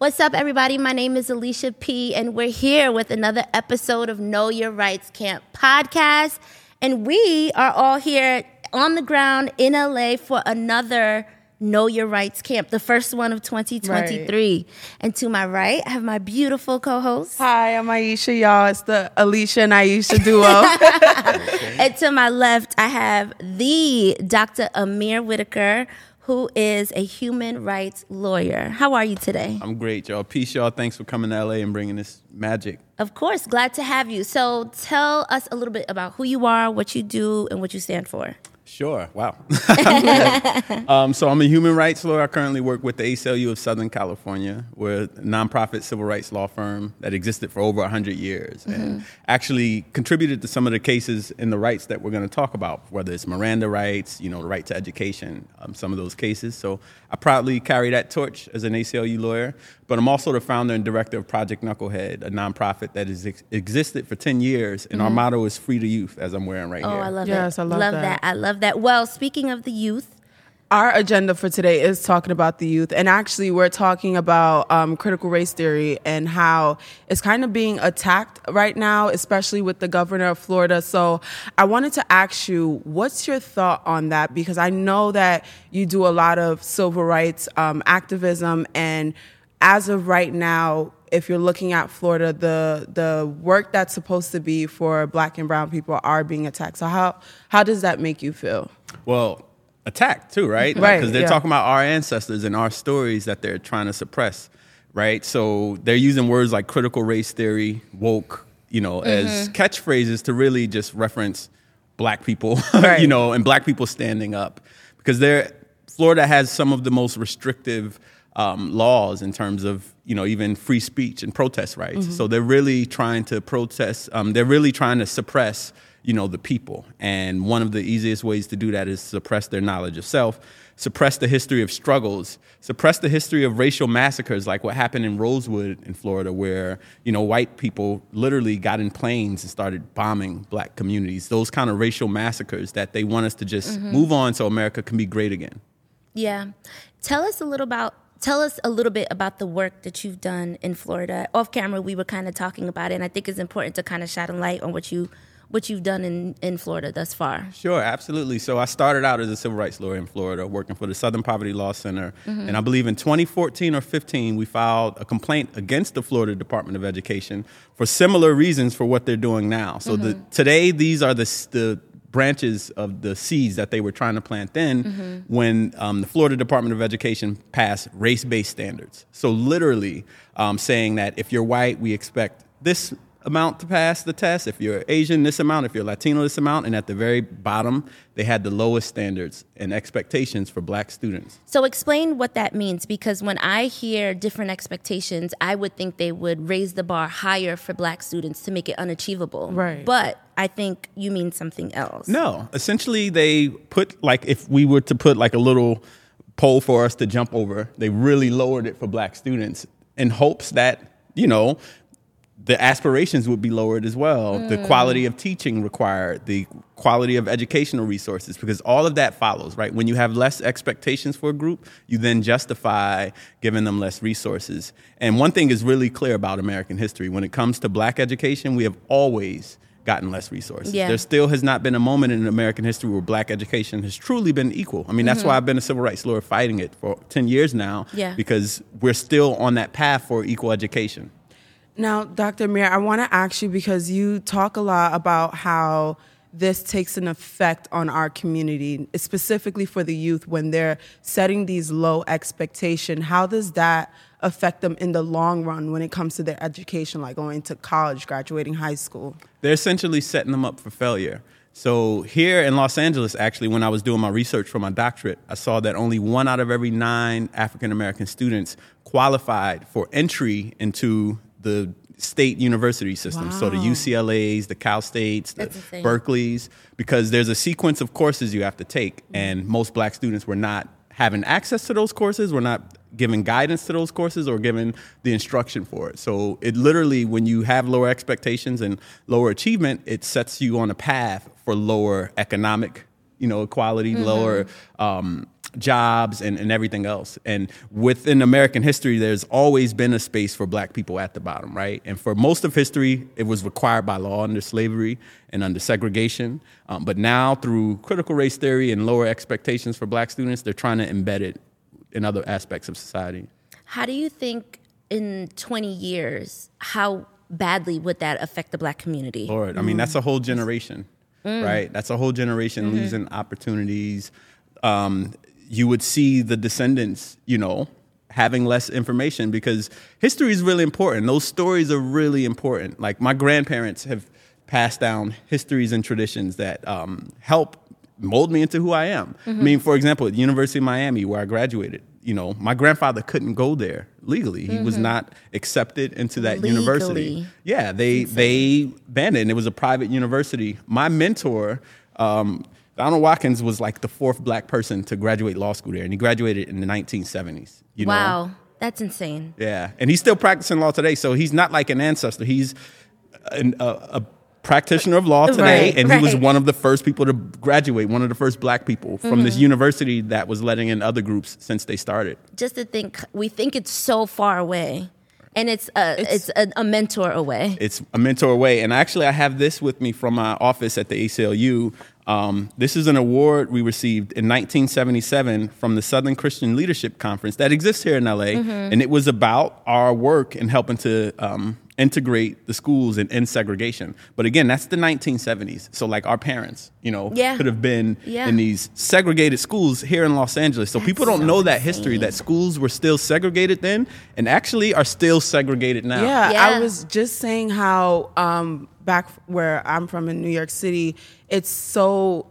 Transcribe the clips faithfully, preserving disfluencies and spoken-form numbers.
What's up, everybody? My name is Alicia P., and we're here with another episode of Know Your Rights Camp podcast. And we are all here on the ground in L A for another Know Your Rights Camp, the first one of twenty twenty-three. Right. And to my right, I have my beautiful co-host. Hi, I'm Aisha, y'all. It's the Alicia and Aisha duo. And to my left, I have the Doctor Amir Whitaker, who is a human rights lawyer. How are you today? I'm great, y'all. Peace, y'all. Thanks for coming to L A and bringing this magic. Of course. Glad to have you. So tell us a little bit about who you are, what you do, and what you stand for. Sure. Wow. um, so I'm a human rights lawyer. I currently work with the A C L U of Southern California. We're a nonprofit civil rights law firm that existed for over one hundred years mm-hmm. and actually contributed to some of the cases in the rights that we're going to talk about, whether it's Miranda rights, you know, the right to education, um, some of those cases. So I proudly carry that torch as an A C L U lawyer, but I'm also the founder and director of Project Knucklehead, a nonprofit that has ex- existed for ten years, and mm-hmm. our motto is free to youth, as I'm wearing right oh, here. Oh, I love yes, it. I love, love that. that. I love that. Well, speaking of the youth, our agenda for today is talking about the youth. And actually, we're talking about um, critical race theory and how it's kind of being attacked right now, especially with the governor of Florida. So I wanted to ask you, what's your thought on that? Because I know that you do a lot of civil rights um, activism. And as of right now, if you're looking at Florida, the the work that's supposed to be for Black and brown people are being attacked. So how how does that make you feel? Well, attacked too, right? Right. Because they're yeah. talking about our ancestors and our stories that they're trying to suppress, right? So they're using words like critical race theory, woke, you know, mm-hmm. as catchphrases to really just reference Black people, right. you know, and Black people standing up. Because they're, Florida has some of the most restrictive um, laws in terms of, you know, even free speech and protest rights. Mm-hmm. So they're really trying to protest, um, they're really trying to suppress, you know, the people. And one of the easiest ways to do that is suppress their knowledge of self, suppress the history of struggles, suppress the history of racial massacres like what happened in Rosewood in Florida, where, you know, white people literally got in planes and started bombing Black communities. Those kind of racial massacres that they want us to just mm-hmm. move on so America can be great again. Yeah. Tell us a little about Tell us a little bit about the work that you've done in Florida. Off camera, we were kind of talking about it, and I think it's important to kind of shed a light on what you what you've done in, in Florida thus far. Sure, absolutely. So I started out as a civil rights lawyer in Florida, working for the Southern Poverty Law Center. Mm-hmm. And I believe in twenty fourteen or fifteen, we filed a complaint against the Florida Department of Education for similar reasons for what they're doing now. So mm-hmm. the, today, these are the the branches of the seeds that they were trying to plant then mm-hmm. when um, the Florida Department of Education passed race-based standards. So literally um, saying that if you're white, we expect this amount to pass the test. If you're Asian, this amount. If you're Latino, this amount. And at the very bottom, they had the lowest standards and expectations for Black students. So explain what that means, because when I hear different expectations, I would think they would raise the bar higher for Black students to make it unachievable. Right. But I think you mean something else. No. Essentially, they put, like, if we were to put like a little pole for us to jump over, they really lowered it for Black students in hopes that, you know, the aspirations would be lowered as well. Mm. The quality of teaching required, the quality of educational resources, because all of that follows, right? When you have less expectations for a group, you then justify giving them less resources. And one thing is really clear about American history. When it comes to Black education, we have always gotten less resources. Yeah. There still has not been a moment in American history where Black education has truly been equal. I mean, that's mm-hmm. why I've been a civil rights lawyer fighting it for ten years now, yeah. because we're still on that path for equal education. Now, Doctor Amir, I want to ask you, because you talk a lot about how this takes an effect on our community, specifically for the youth when they're setting these low expectations. How does that affect them in the long run when it comes to their education, like going to college, graduating high school? They're essentially setting them up for failure. So here in Los Angeles, actually, when I was doing my research for my doctorate, I saw that only one out of every nine African-American students qualified for entry into the state university system. Wow. So the U C L A's, the Cal States, the Berkeleys, because there's a sequence of courses you have to take. Mm-hmm. And most Black students were not having access to those courses, were not given guidance to those courses or given the instruction for it. So it literally, when you have lower expectations and lower achievement, it sets you on a path for lower economic, you know, equality, mm-hmm. lower um, jobs and, and everything else. And within American history, there's always been a space for black people at the bottom, right? And for most of history, it was required by law under slavery and under segregation. Um, but now through critical race theory and lower expectations for black students, they're trying to embed it in other aspects of society. How do you think in twenty years, how badly would that affect the black community? Lord, I mean, that's a whole generation, mm. right? That's a whole generation mm-hmm. losing opportunities. Um, you would see the descendants, you know, having less information because history is really important. Those stories are really important. Like my grandparents have passed down histories and traditions that um, help mold me into who I am. Mm-hmm. I mean, for example, at the University of Miami, where I graduated, you know, my grandfather couldn't go there legally. He mm-hmm. was not accepted into that legally. University. Yeah, they they banned it, and it was a private university. My mentor, um, Donald Watkins, was like the fourth black person to graduate law school there, and he graduated in the nineteen seventies. You wow, know? That's insane. Yeah, and he's still practicing law today, so he's not like an ancestor. He's an, a, a practitioner of law today, right, and he right. was one of the first people to graduate, one of the first black people from mm-hmm. this university that was letting in other groups since they started. Just to think, we think it's so far away, and it's a, it's, it's a, a mentor away. It's a mentor away, and actually I have this with me from my office at the A C L U. Um, this is an award we received in nineteen seventy-seven from the Southern Christian Leadership Conference that exists here in L A, mm-hmm. and it was about our work in helping to um, integrate the schools and end segregation. But again, that's the nineteen seventies. So like our parents, you know, yeah. could have been yeah. in these segregated schools here in Los Angeles. So that's people don't so know that history, that schools were still segregated then and actually are still segregated now. Yeah, yeah. I was just saying how um, back where I'm from in New York City, it's so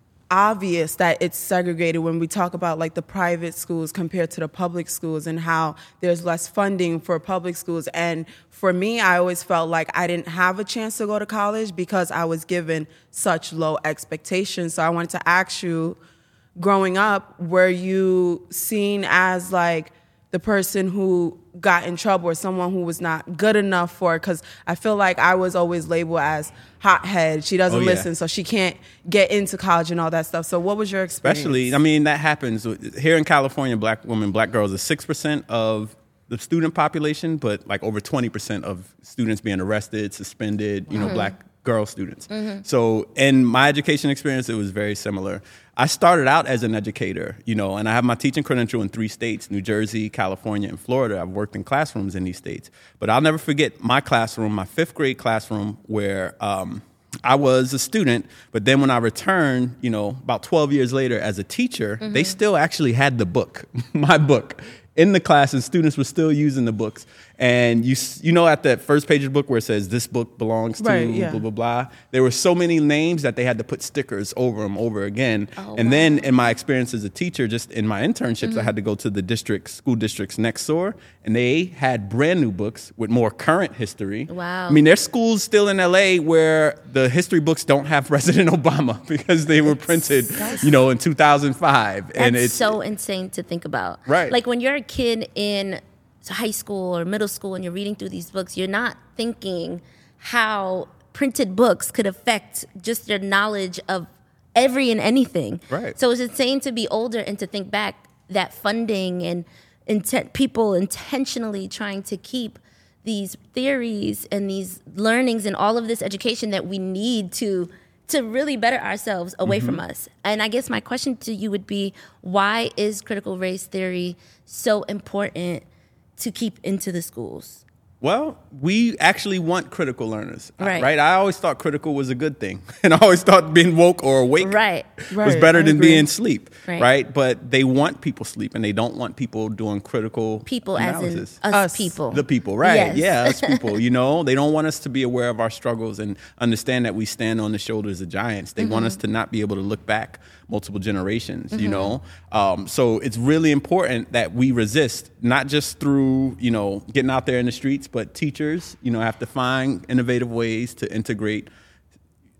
obvious that it's segregated when we talk about like the private schools compared to the public schools and how there's less funding for public schools. And for me, I always felt like I didn't have a chance to go to college because I was given such low expectations. So I wanted to ask you, growing up, were you seen as like the person who got in trouble or someone who was not good enough for it? Because I feel like I was always labeled as hothead. She doesn't oh, yeah. listen, so she can't get into college and all that stuff. So what was your experience? Especially, I mean, that happens. Here in California, black women, black girls are six percent of the student population, but like over twenty percent of students being arrested, suspended, you know, mm-hmm. black girl students. Mm-hmm. So in my education experience, it was very similar. I started out as an educator, you know, and I have my teaching credential in three states, New Jersey, California, and Florida. I've worked in classrooms in these states. But I'll never forget my classroom, my fifth grade classroom, where um, I was a student, but then when I returned, you know, about twelve years later as a teacher, mm-hmm. they still actually had the book, my book, in the classes. Students were still using the books. And you you know at that first page of the book where it says, this book belongs to right, yeah. blah, blah, blah. There were so many names that they had to put stickers over them over again. Oh, and wow. then in my experience as a teacher, just in my internships, mm-hmm. I had to go to the district, school districts next door. And they had brand new books with more current history. Wow. I mean, there's schools still in L A where the history books don't have President Obama because they were printed, you know, in two thousand five. That's and it's so insane to think about. Right. Like when you're a kid in high school or middle school and you're reading through these books, you're not thinking how printed books could affect just your knowledge of every and anything. Right. So it's insane to be older and to think back that funding and intent, people intentionally trying to keep these theories and these learnings and all of this education that we need to to really better ourselves away mm-hmm. from us. And I guess my question to you would be, why is critical race theory so important to keep into the schools? Well, we actually want critical learners, right? right? I always thought critical was a good thing. And I always thought being woke or awake right. was right. better I than agree. being asleep, right. right? But they want people sleep, and they don't want people doing critical people analysis. As in us, us people. The people, right. Yes. Yeah, us people, you know. They don't want us to be aware of our struggles and understand that we stand on the shoulders of giants. They mm-hmm. want us to not be able to look back multiple generations, mm-hmm. you know. Um, so it's really important that we resist, not just through, you know, getting out there in the streets, but teachers, you know, have to find innovative ways to integrate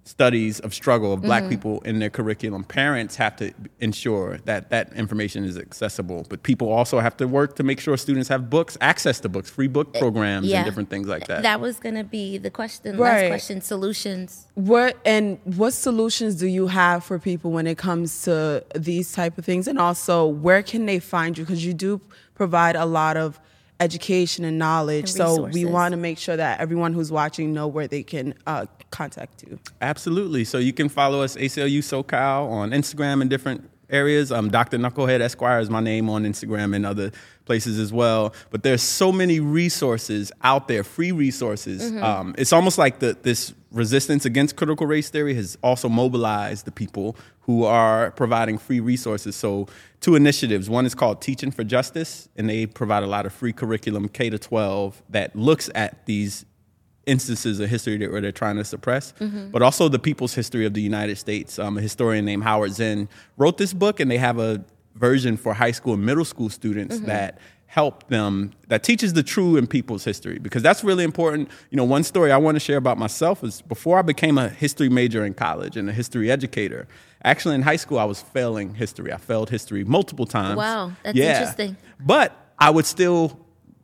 studies of struggle of black mm-hmm. people in their curriculum. Parents have to ensure that that information is accessible, but people also have to work to make sure students have books, access to books, free book programs, yeah. and different things like that. That was going to be the question, right. last question, solutions. What and what solutions do you have for people when it comes to these type of things? And also, where can they find you? Because you do provide a lot of education and knowledge. And so we want to make sure that everyone who's watching know where they can uh, contact you. Absolutely. So you can follow us, A C L U SoCal, on Instagram and different areas. Um, Doctor Knucklehead Esquire is my name on Instagram and other places as well. But there's so many resources out there, free resources. Mm-hmm. Um, it's almost like the, this resistance against critical race theory has also mobilized the people who are providing free resources. So two initiatives. One is called Teaching for Justice, and they provide a lot of free curriculum, K to twelve, that looks at these instances of history that where they're trying to suppress, mm-hmm. but also the people's history of the United States. Um, a historian named Howard Zinn wrote this book, and they have a version for high school and middle school students mm-hmm. that help them, that teaches the true in people's history, because that's really important. You know, one story I want to share about myself is before I became a history major in college and a history educator, actually in high school I was failing history. I failed history multiple times. Wow, that's yeah. interesting. But I would still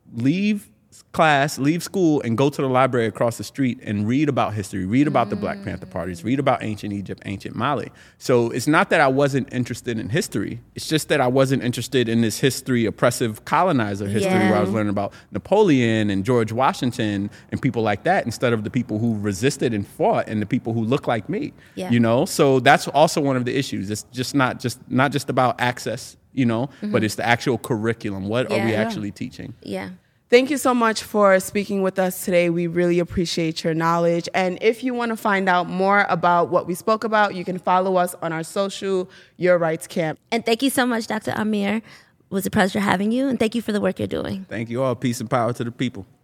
leave class, leave school, and go to the library across the street and read about history, read about mm. the Black Panther parties, read about ancient Egypt, ancient Mali. So it's not that I wasn't interested in history. It's just that I wasn't interested in this history, oppressive colonizer history yeah. where I was learning about Napoleon and George Washington and people like that instead of the people who resisted and fought and the people who look like me, yeah. you know? So that's also one of the issues. It's just not just not just about access, you know, mm-hmm. but it's the actual curriculum. What yeah. are we actually teaching? Yeah. Thank you so much for speaking with us today. We really appreciate your knowledge. And if you want to find out more about what we spoke about, you can follow us on our social, Your Rights Camp. And thank you so much, Doctor Amir. It was a pleasure having you, and thank you for the work you're doing. Thank you all. Peace and power to the people.